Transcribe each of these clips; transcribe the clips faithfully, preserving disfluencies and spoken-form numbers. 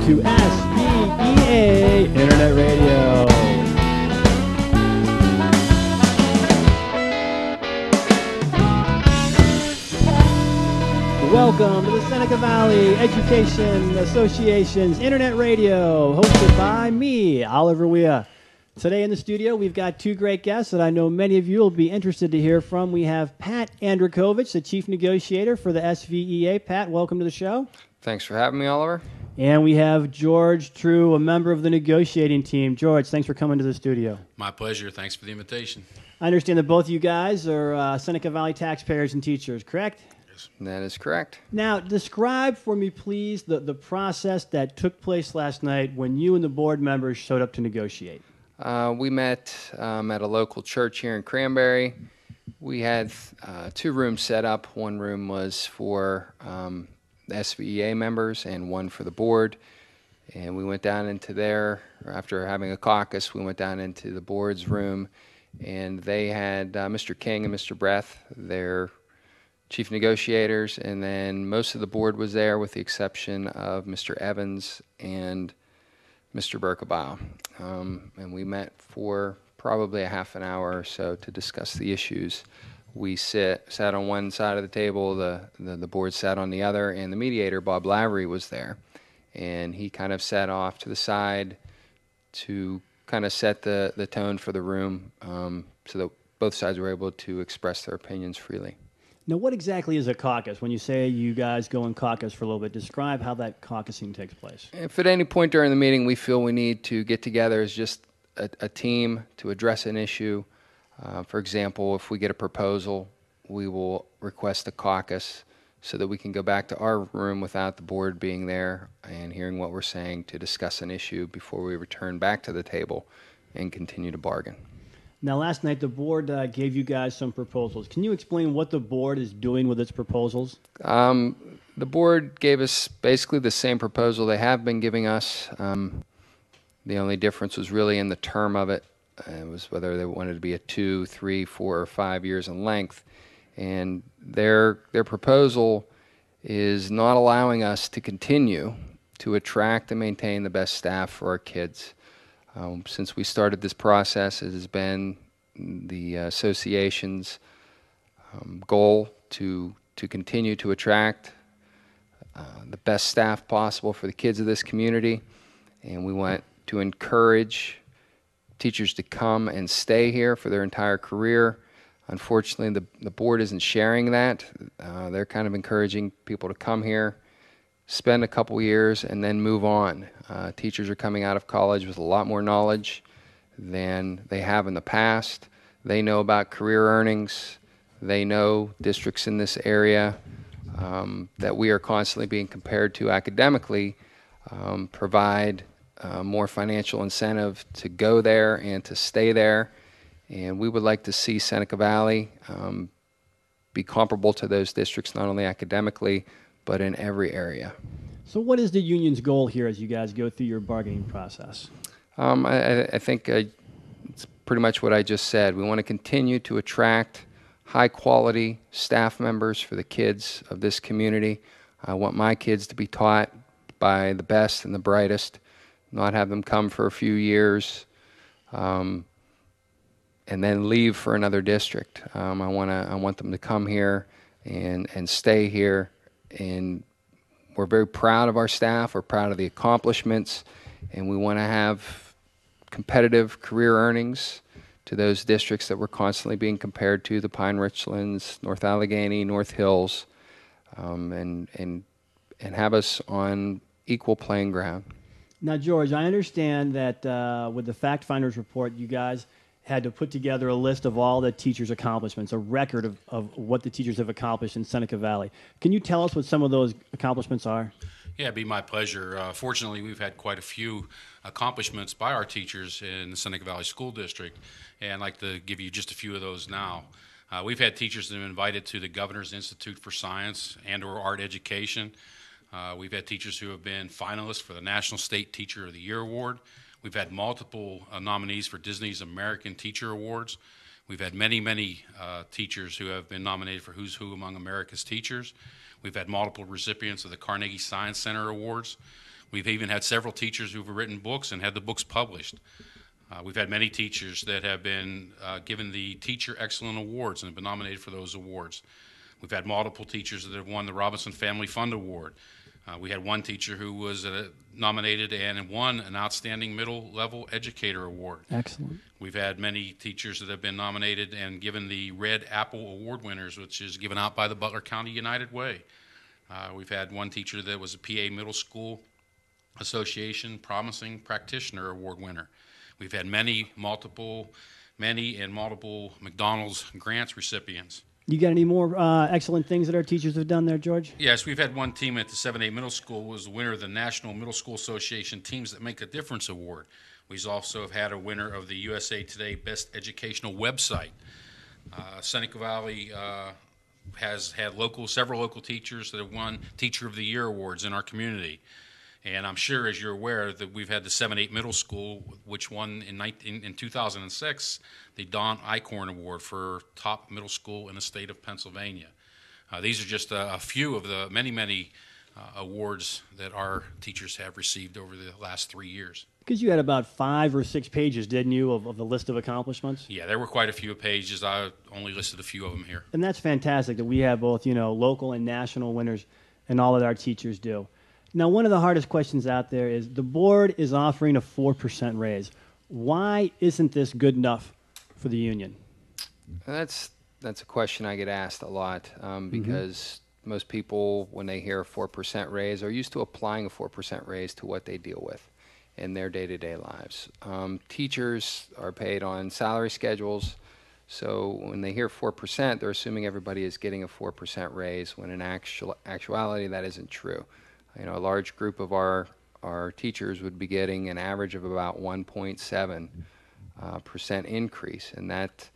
to S V E A Internet Radio. Welcome to the Seneca Valley Education Association's Internet Radio, hosted by me, Oliver Weah. Today in the studio, we've got two great guests that I know many of you will be interested to hear from. We have Pat Andrukhovich, the Chief Negotiator for the S V E A. Pat, welcome to the show. Thanks for having me, Oliver. And we have George True, a member of the negotiating team. George, thanks for coming to the studio. My pleasure. Thanks for the invitation. I understand that both of you guys are uh, Seneca Valley taxpayers and teachers, correct? Yes. That is correct. Now, describe for me, please, the, the process that took place last night when you and the board members showed up to negotiate. Uh, we met um, at a local church here in Cranberry. We had uh, two rooms set up. One room was for um, the S V E A members and one for the board. And we went down into there, after having a caucus, we went down into the board's room, and they had uh, Mister King and Mister Breath, their chief negotiators, and then most of the board was there with the exception of Mister Evans and Mister Berkebaugh. Um, and we met for probably a half an hour or so to discuss the issues. We sit, sat on one side of the table, the, the, the board sat on the other, and the mediator, Bob Lavery, was there. And he kind of sat off to the side to kind of set the, the tone for the room um, so that both sides were able to express their opinions freely. Now, what exactly is a caucus? When you say you guys go in caucus for a little bit, describe how that caucusing takes place. If at any point during the meeting we feel we need to get together as just a, a team to address an issue, uh, for example, if we get a proposal, we will request a caucus so that we can go back to our room without the board being there and hearing what we're saying to discuss an issue before we return back to the table and continue to bargain. Now, last night the board uh, gave you guys some proposals. Can you explain what the board is doing with its proposals? Um, the board gave us basically the same proposal they have been giving us. Um, the only difference was really in the term of it. Uh, it was whether they wanted to be a two, three, four, or five years in length. And their their proposal is not allowing us to continue to attract and maintain the best staff for our kids. Um, since we started this process, it has been the association's um, goal to to continue to attract uh, the best staff possible for the kids of this community, and we want to encourage teachers to come and stay here for their entire career. Unfortunately, the, the board isn't sharing that. Uh, they're kind of encouraging people to come here, spend a couple years, and then move on. Uh, teachers are coming out of college with a lot more knowledge than they have in the past. They know about career earnings. They know districts in this area um, that we are constantly being compared to academically um, provide uh, more financial incentive to go there and to stay there. And we would like to see Seneca Valley um, be comparable to those districts, not only academically, but in every area. So what is the union's goal here as you guys go through your bargaining process? Um, I, I think uh, it's pretty much what I just said. We want to continue to attract high-quality staff members for the kids of this community. I want my kids to be taught by the best and the brightest, not have them come for a few years um, and then leave for another district. Um, I want to. I want them to come here and and stay here. And we're very proud of our staff. We're proud of the accomplishments, and we want to have competitive career earnings to those districts that we're constantly being compared to: the Pine Richlands, North Allegheny, North Hills, um, and and and have us on equal playing ground. Now, George, I understand that uh, with the Fact Finders report, you guys had to put together a list of all the teachers' accomplishments, a record of, of what the teachers have accomplished in Seneca Valley. Can you tell us what some of those accomplishments are? Yeah, it'd be my pleasure. Uh, fortunately, we've had quite a few accomplishments by our teachers in the Seneca Valley School District, and I'd like to give you just a few of those now. Uh, we've had teachers that have been invited to the Governor's Institute for Science and or Art Education. Uh, we've had teachers who have been finalists for the National State Teacher of the Year Award. We've had multiple uh, nominees for Disney's American Teacher Awards. We've had many, many uh, teachers who have been nominated for Who's Who Among America's Teachers. We've had multiple recipients of the Carnegie Science Center Awards. We've even had several teachers who've written books and had the books published. Uh, we've had many teachers that have been uh, given the Teacher Excellent Awards and have been nominated for those awards. We've had multiple teachers that have won the Robinson Family Fund Award. Uh, we had one teacher who was uh, nominated and won an Outstanding Middle Level Educator Award. Excellent. We've had many teachers that have been nominated and given the Red Apple Award winners, which is given out by the Butler County United Way. Uh, we've had one teacher that was a P A Middle School Association Promising Practitioner Award winner. We've had many, multiple, many and multiple McDonald's grants recipients. You got any more uh, excellent things that our teachers have done there, George? Yes, we've had one team at the seven A Middle School was the winner of the National Middle School Association Teams That Make a Difference Award. We also have had a winner of the U S A Today Best Educational Website. Uh, Seneca Valley uh, has had local, several local teachers that have won Teacher of the Year awards in our community. And I'm sure, as you're aware, that we've had the seven eight Middle School, which won in, nineteen, in two thousand six the Don Eichhorn Award for top middle school in the state of Pennsylvania. Uh, these are just a, a few of the many, many uh, awards that our teachers have received over the last three years. Because you had about five or six pages, didn't you, of, of the list of accomplishments? Yeah, there were quite a few pages. I only listed a few of them here. And that's fantastic that we have both, you know, local and national winners and all that our teachers do. Now, one of the hardest questions out there is the board is offering a four percent raise. Why isn't this good enough for the union? That's that's a question I get asked a lot um, because mm-hmm. most people, when they hear a four percent raise, are used to applying a four percent raise to what they deal with in their day-to-day lives. Um, teachers are paid on salary schedules, so when they hear four percent, they're assuming everybody is getting a four percent raise, when in actual, actuality that isn't true. You know, a large group of our, our teachers would be getting an average of about one point seven uh, percent increase, and that,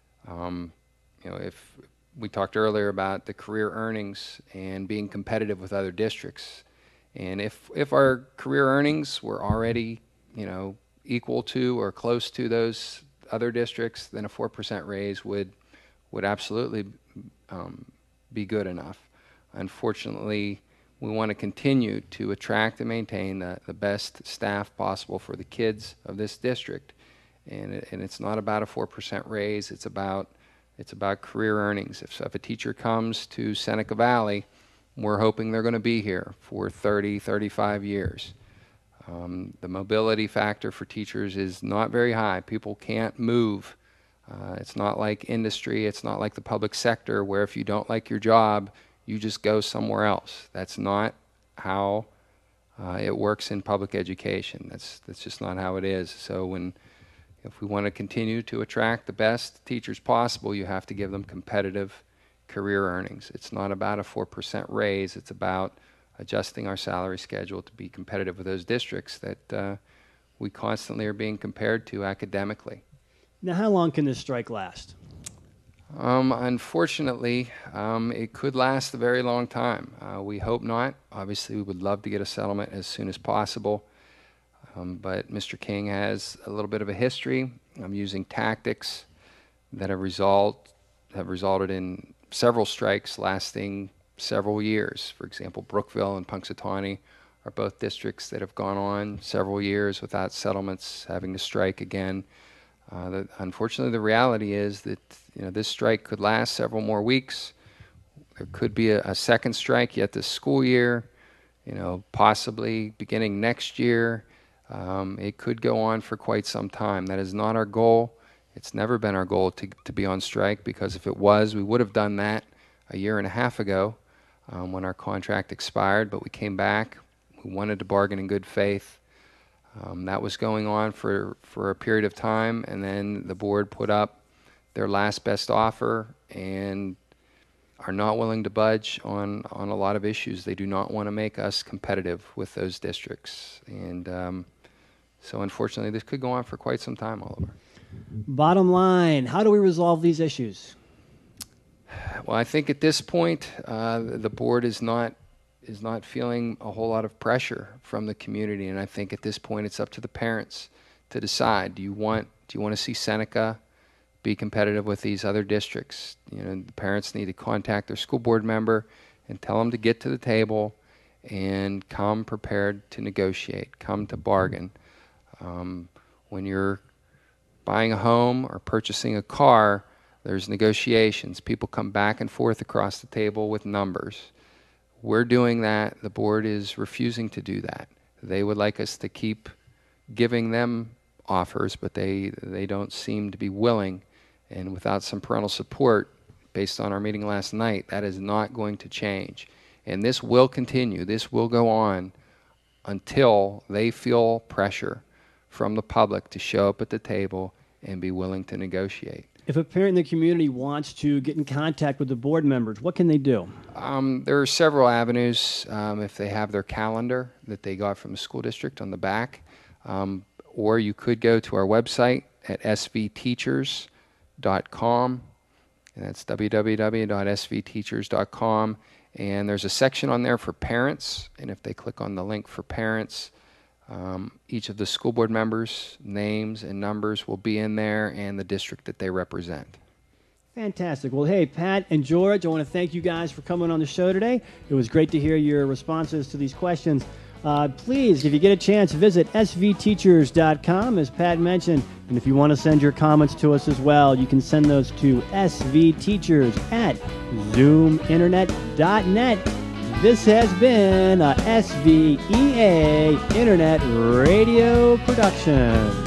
um, you know, if we talked earlier about the career earnings and being competitive with other districts, and if if our career earnings were already, you know, equal to or close to those other districts, then a four percent raise would would absolutely um, be good enough. Unfortunately, we want to continue to attract and maintain the, the best staff possible for the kids of this district, and it, and it's not about a four percent raise. It's about it's about career earnings. If, if a teacher comes to Seneca Valley, we're hoping they're going to be here for thirty, thirty-five years. Um, the mobility factor for teachers is not very high. People can't move. Uh, it's not like industry. It's not like the public sector where if you don't like your job, you just go somewhere else. That's not how uh, it works in public education. That's that's just not how it is. So when, if we want to continue to attract the best teachers possible, you have to give them competitive career earnings. It's not about a four percent raise. It's about adjusting our salary schedule to be competitive with those districts that uh, we constantly are being compared to academically. Now, how long can this strike last? Um, unfortunately, um, it could last a very long time. Uh, we hope not. Obviously, we would love to get a settlement as soon as possible. Um, but Mister King has a little bit of a history of using tactics that have, result, have resulted in several strikes lasting several years. For example, Brookville and Punxsutawney are both districts that have gone on several years without settlements, having to strike again. Uh, the, unfortunately, the reality is that you know this strike could last several more weeks. There could be a, a second strike yet this school year, you know, possibly beginning next year. Um, it could go on for quite some time. That is not our goal. It's never been our goal to, to be on strike, because if it was, we would have done that a year and a half ago um, when our contract expired, but we came back. We wanted to bargain in good faith. Um, that was going on for, for a period of time, and then the board put up their last best offer and are not willing to budge on, on a lot of issues. They do not want to make us competitive with those districts. And um, so unfortunately, this could go on for quite some time, Oliver. Bottom line, how do we resolve these issues? Well, I think at this point, uh, the board is not is not feeling a whole lot of pressure from the community, and I think at this point it's up to the parents to decide. Do you want do you want to see Seneca be competitive with these other districts? You know, the parents need to contact their school board member and tell them to get to the table and come prepared to negotiate, come to bargain. Um, when you're buying a home or purchasing a car, there's negotiations. People come back and forth across the table with numbers. We're doing that. The board is refusing to do that. They would like us to keep giving them offers, but they, they don't seem to be willing. And without some parental support, based on our meeting last night, that is not going to change. And this will continue. This will go on until they feel pressure from the public to show up at the table and be willing to negotiate. If a parent in the community wants to get in contact with the board members, what can they do? Um, there are several avenues. Um, if they have their calendar that they got from the school district on the back, um, or you could go to our website at s v teachers dot com, and that's w w w dot s v teachers dot com, and there's a section on there for parents, and if they click on the link for parents, Um, each of the school board members' names and numbers will be in there, and the district that they represent. Fantastic. Well, hey, Pat and George, I want to thank you guys for coming on the show today. It was great to hear your responses to these questions. Uh, please, if you get a chance, visit s v teachers dot com, as Pat mentioned. And if you want to send your comments to us as well, you can send those to svteachers at zoom internet dot net. This has been a S V E A Internet Radio production.